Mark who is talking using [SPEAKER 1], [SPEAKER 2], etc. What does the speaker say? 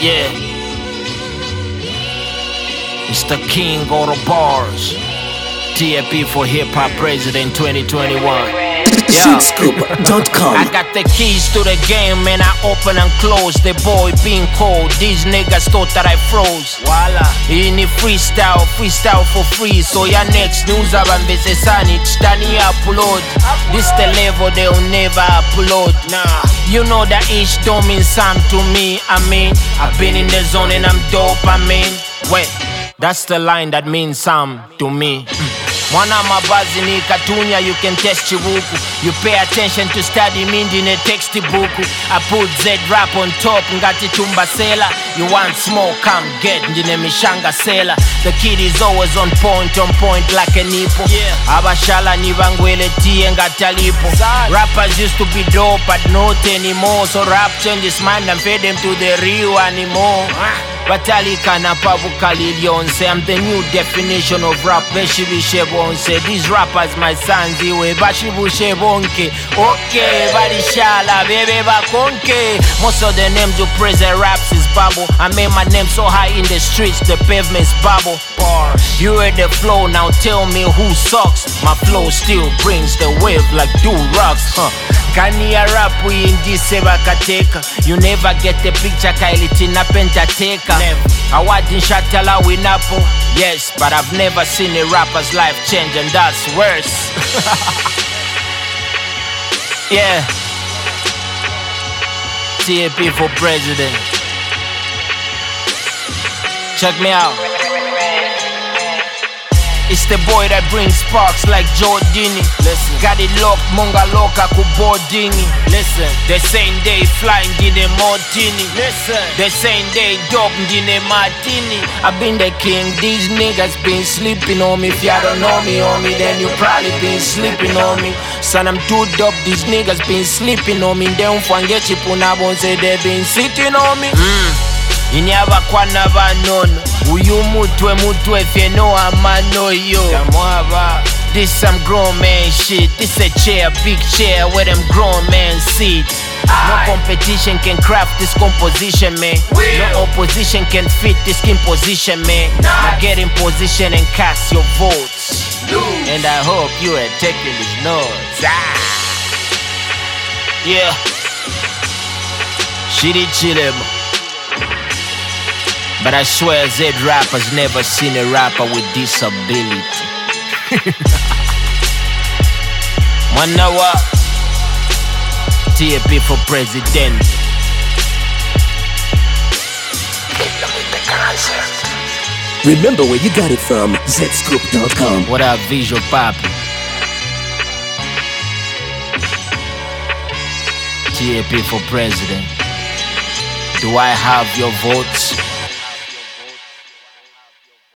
[SPEAKER 1] Yeah. It's the king of the bars. TAP for Hip Hop President 2021.
[SPEAKER 2] Zscoop.com.
[SPEAKER 1] I got the keys to the game and I open and close. The boy being cold. These niggas thought that I froze. Voila. In the freestyle for free. So your next news abambese sani chitani upload. This the level they'll never upload. Nah. You know that each don't mean something to me. I mean, I've been in the zone and I'm dope. I mean, wait, that's the line that means something to me. Mwana mabazi ni katunya, you can test chibuku. You pay attention to study mindi ne textbook. I put Z rap on top, ngati tumba sela. You want smoke, come get, njine mishanga sela. The kid is always on point like a nipo. Abashala ni bangwele tie ngatalipo. Rappers used to be dope, but not anymore. So rap changes mind and fed them to the real anymore. Batalika na pavukalilionse. I'm the new definition of rap. Beshibishebonse. These rappers my sons iwe bashibushebonke. Okay, badishala bebe bakonke. Most of the names who praise the raps is bubble. I made my name so high in the streets, the pavement's bubble. You heard the flow, now tell me who sucks. My flow still brings the wave like do rocks. Kania rap we in this kateka. You never get the picture kailitina pentateka. I wasn't shatala winapo. Yes, but I've never seen a rapper's life change, and that's worse. Yeah. TAP for president. Check me out. It's the boy that brings sparks like Jordini. Listen, got it locked, monga loka kubodini. Listen, the same day flying dine martini. Listen, the same day dope dine martini. I've been the king, these niggas been sleeping on me. If y'all don't know me, homie, then you probably been sleeping on me. Son, I'm too dope, these niggas been sleeping on me. They don't forget you punabon say they been sitting on me. Inyaba kwa nabanono. Uyu mutwe fieno amano yo. This some grown man shit. This a chair, big chair where them grown men sit. No competition can craft this composition, man. No opposition can fit this imposition, man. Now get in position and cast your votes. And I hope you are taking these notes. Yeah. Shitty chillin'. But I swear Z rappers never seen a rapper with disability. Manawa TAP for president.
[SPEAKER 2] Remember where you got it from. Zscoop.com.
[SPEAKER 1] What up, Visual Papi? TAP for president. Do I have your votes?